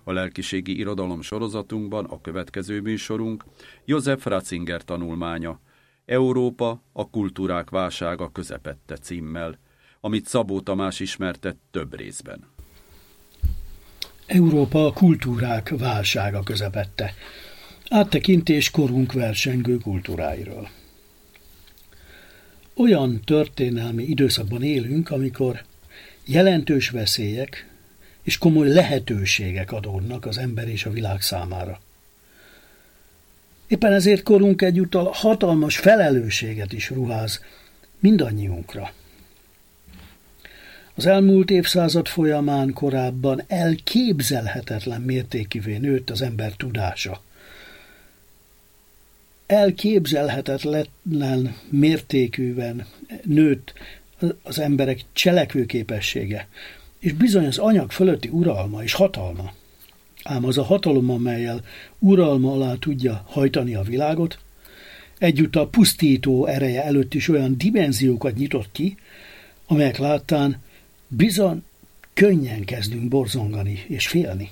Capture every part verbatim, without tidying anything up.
A lelkiségi irodalom sorozatunkban a következő műsorunk Josef Ratzinger tanulmánya, Európa, a kultúrák válsága közepette címmel, amit Szabó Tamás ismertet több részben. Európa a kultúrák válsága közepette. Áttekintés korunk versengő kultúráiról. Olyan történelmi időszakban élünk, amikor jelentős veszélyek és komoly lehetőségek adódnak az ember és a világ számára. Éppen ezért korunk egyúttal hatalmas felelősséget is ruház mindannyiunkra. Az elmúlt évszázad folyamán korábban elképzelhetetlen mértékűvé nőtt az ember tudása. Elképzelhetetlen mértékűen nőtt az emberek cselekvőképessége, és bizony az anyag fölötti uralma és hatalma. Ám az a hatalom, amellyel uralma alá tudja hajtani a világot, egyúttal pusztító ereje előtt is olyan dimenziókat nyitott ki, amelyek láttán bizony könnyen kezdünk borzongani és félni.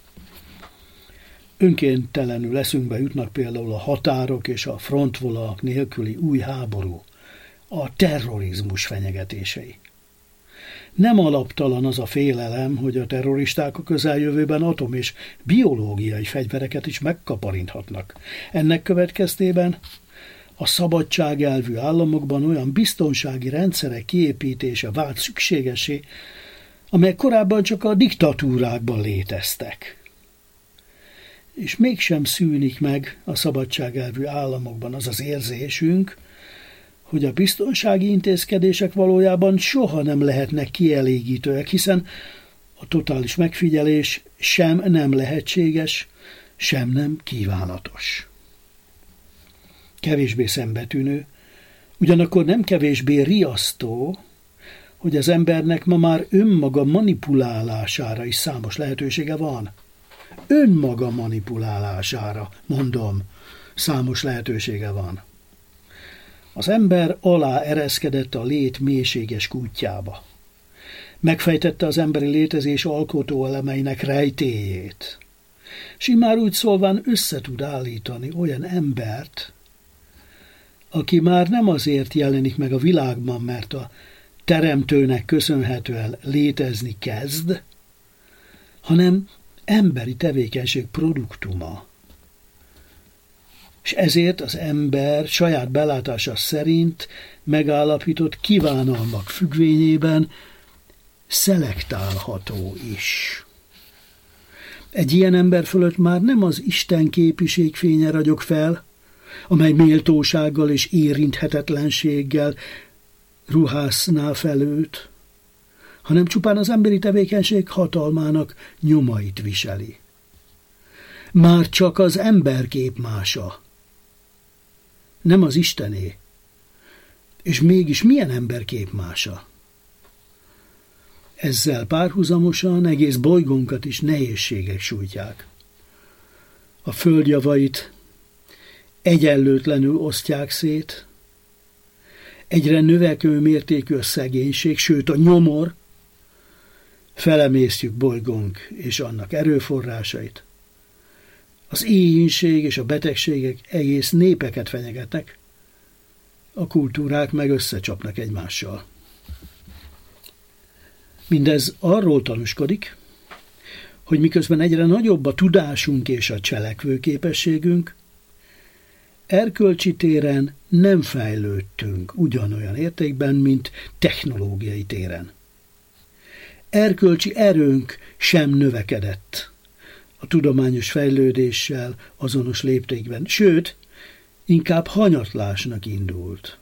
Önkéntelenül eszünkbe jutnak például a határok és a frontvonalak nélküli új háború, a terrorizmus fenyegetései. Nem alaptalan az a félelem, hogy a terroristák a közeljövőben atom- és biológiai fegyvereket is megkaparinthatnak. Ennek következtében a szabadságelvű államokban olyan biztonsági rendszerek kiépítése vált szükségessé, amelyek korábban csak a diktatúrákban léteztek. És mégsem szűnik meg a szabadságelvű államokban az az érzésünk, hogy a biztonsági intézkedések valójában soha nem lehetnek kielégítőek, hiszen a totális megfigyelés sem nem lehetséges, sem nem kívánatos. Kevésbé szembetűnő, ugyanakkor nem kevésbé riasztó, hogy az embernek ma már önmaga manipulálására is számos lehetősége van. Önmaga manipulálására, mondom, számos lehetősége van. Az ember alá ereszkedett a lét mélységes kútjába. Megfejtette az emberi létezés alkotó elemeinek rejtélyét. S immár úgy szólván össze tud állítani olyan embert, aki már nem azért jelenik meg a világban, mert a teremtőnek köszönhetően létezni kezd, hanem emberi tevékenység produktuma. És ezért az ember saját belátása szerint megállapított kívánalmak függvényében szelektálható is. Egy ilyen ember fölött már nem az Isten képiség fénye ragyog fel, amely méltósággal és érinthetetlenséggel ruházná fel őt, hanem csupán az emberi tevékenység hatalmának nyomait viseli. Már csak az ember képmása, nem az Istené, és mégis milyen ember képmása? Ezzel párhuzamosan egész bolygónkat is nehézségek sújtják. A földjavait egyenlőtlenül osztják szét, egyre növekvő mértékű a szegénység, sőt a nyomor, felemésztjük bolygónk és annak erőforrásait. Az éhínség és a betegségek egész népeket fenyegetnek, a kultúrák meg összecsapnak egymással. Mindez arról tanúskodik, hogy miközben egyre nagyobb a tudásunk és a cselekvőképességünk, erkölcsi téren nem fejlődtünk ugyanolyan értékben, mint technológiai téren. Erkölcsi erőnk sem növekedett a tudományos fejlődéssel azonos léptékben, sőt, inkább hanyatlásnak indult.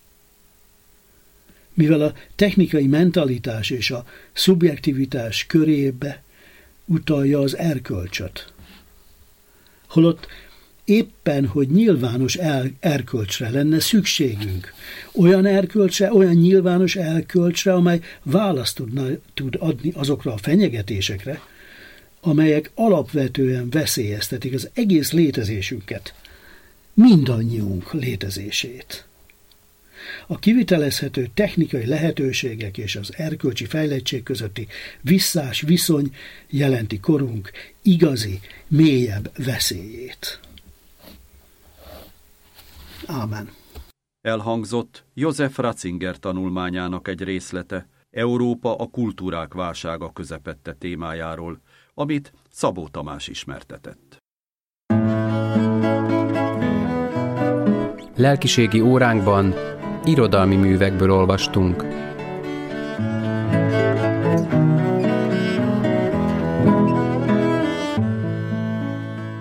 Mivel a technikai mentalitás és a szubjektivitás körébe utalja az erkölcsöt. Holott éppen, hogy nyilvános el- erkölcsre lenne szükségünk. Olyan erkölcsre, olyan nyilvános erkölcsre, amely választ tudna, tud adni azokra a fenyegetésekre, amelyek alapvetően veszélyeztetik az egész létezésünket, mindannyiunk létezését. A kivitelezhető technikai lehetőségek és az erkölcsi fejlettség közötti visszás viszony jelenti korunk igazi, mélyebb veszélyét. Ámen. Elhangzott Joseph Ratzinger tanulmányának egy részlete Európa a kultúrák válsága közepette témájáról, amit Szabó Tamás ismertetett. Lelkiségi óránkban irodalmi művekből olvastunk.